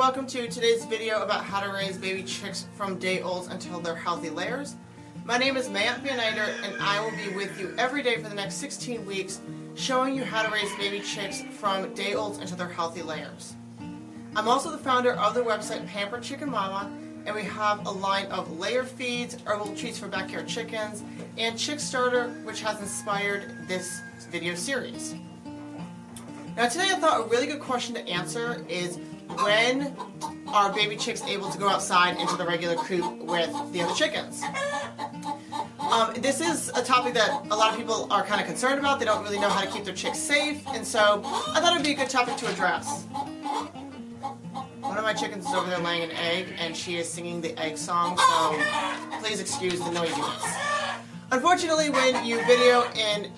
welcome to today's video about how to raise baby chicks from day olds until they're healthy layers. My name is Mayat Van Eyder, and I will be with you every day for the next 16 weeks showing you how to raise baby chicks from day olds until they're healthy layers. I'm also the founder of the website Pampered Chicken Mama, and we have a line of layer feeds, herbal treats for backyard chickens, and Chick Starter, which has inspired this video series. Now today I thought a really good question to answer is, when are baby chicks able to go outside into the regular coop with the other chickens? This is a topic that a lot of people are kind of concerned about. They don't really know how to keep their chicks safe, and so I thought it would be a good topic to address. One of my chickens is over there laying an egg, and she is singing the egg song, so please excuse the noisiness. Unfortunately, when you video in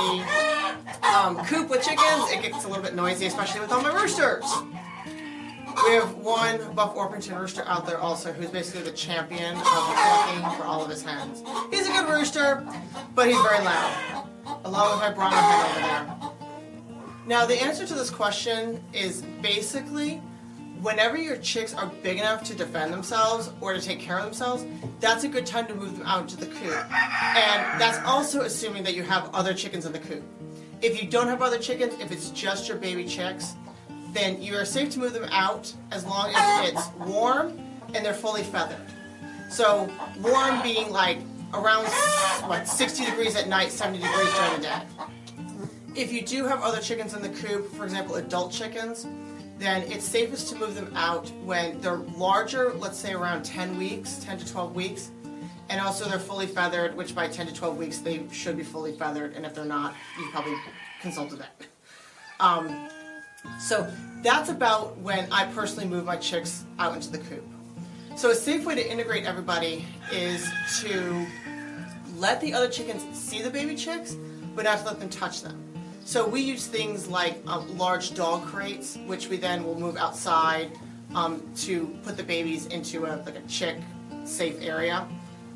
a coop with chickens, it gets a little bit noisy, especially with all my roosters. We have one Buff Orpington rooster out there also, who's basically the champion of clucking for all of his hens. He's a good rooster, but he's very loud, along with my Brahma hen over there. Now, the answer to this question is basically, whenever your chicks are big enough to defend themselves or to take care of themselves, that's a good time to move them out into the coop. And that's also assuming that you have other chickens in the coop. If you don't have other chickens, if it's just your baby chicks, then you are safe to move them out as long as it's warm and they're fully feathered. So warm being like around 60 degrees at night, 70 degrees during the day. If you do have other chickens in the coop, for example adult chickens, then it's safest to move them out when they're larger, let's say around 10 weeks, 10 to 12 weeks, and also they're fully feathered, which by 10 to 12 weeks they should be fully feathered, and if they're not, you probably consult a vet. So that's about when I personally move my chicks out into the coop. So a safe way to integrate everybody is to let the other chickens see the baby chicks, but not to let them touch them. So we use things like large dog crates, which we then will move outside to put the babies into a chick safe area.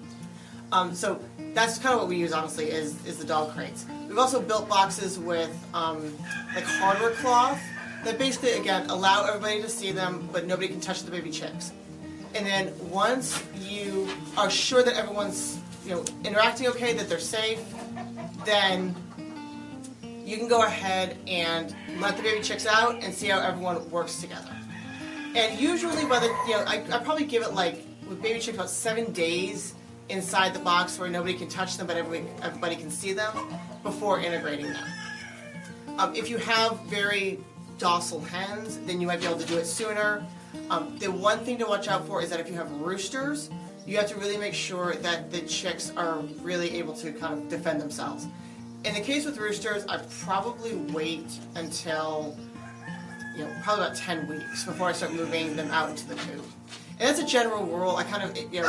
So that's kind of what we use, honestly, is the dog crates. We've also built boxes with like hardware cloth that basically, again, allow everybody to see them, but nobody can touch the baby chicks. And then once you are sure that everyone's interacting okay, that they're safe, then you can go ahead and let the baby chicks out and see how everyone works together. And usually, by the I probably give it like with baby chicks about 7 days inside the box where nobody can touch them, but everybody can see them before integrating them. If you have very docile hens, then you might be able to do it sooner. The one thing to watch out for is that if you have roosters, you have to really make sure that the chicks are really able to kind of defend themselves. In the case with roosters, I probably wait until probably about 10 weeks before I start moving them out into the coop. And that's a general rule. I kind of you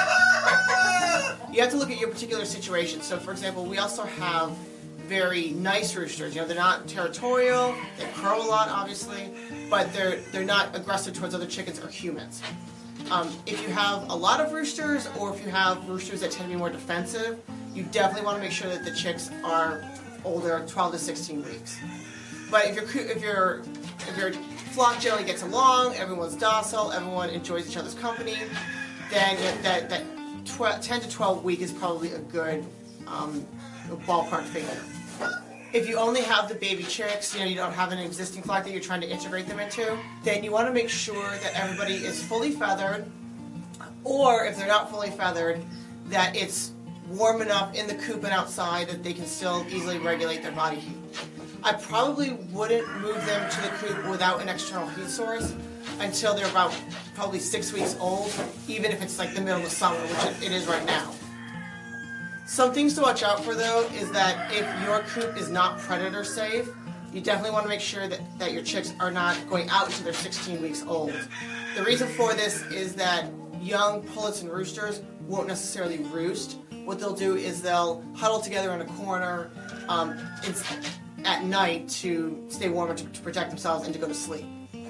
have to look at your particular situation. So for example, we also have very nice roosters. They're not territorial, they crow a lot obviously, but they're not aggressive towards other chickens or humans. If you have a lot of roosters, or if you have roosters that tend to be more defensive, you definitely want to make sure that the chicks are older, 12 to 16 weeks. But if your flock generally gets along, everyone's docile, everyone enjoys each other's company, then that 10 to 12 week is probably a good ballpark figure. If you only have the baby chicks, you don't have an existing flock that you're trying to integrate them into, then you want to make sure that everybody is fully feathered, or if they're not fully feathered, that it's warm enough in the coop and outside that they can still easily regulate their body heat. I probably wouldn't move them to the coop without an external heat source until they're about probably 6 weeks old, even if it's like the middle of summer, which it is right now. Some things to watch out for, though, is that if your coop is not predator safe, you definitely want to make sure that your chicks are not going out until they're 16 weeks old. The reason for this is that young pullets and roosters won't necessarily roost. What they'll do is they'll huddle together in a corner at night to stay warm and to protect themselves and to go to sleep.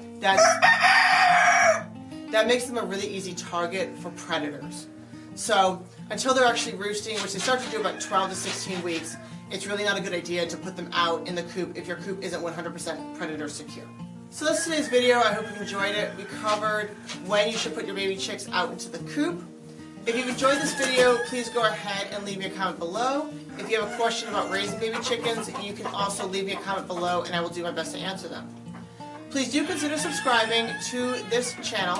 That makes them a really easy target for predators. So until they're actually roosting, which they start to do about 12 to 16 weeks, it's really not a good idea to put them out in the coop if your coop isn't 100% predator secure. So that's today's video. I hope you enjoyed it. We covered when you should put your baby chicks out into the coop. If you've enjoyed this video, please go ahead and leave me a comment below. If you have a question about raising baby chickens, you can also leave me a comment below and I will do my best to answer them. Please do consider subscribing to this channel.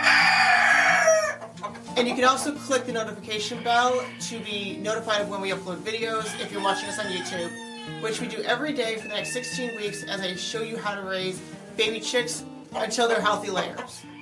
And you can also click the notification bell to be notified of when we upload videos if you're watching us on YouTube, which we do every day for the next 16 weeks as I show you how to raise baby chicks until they're healthy layers.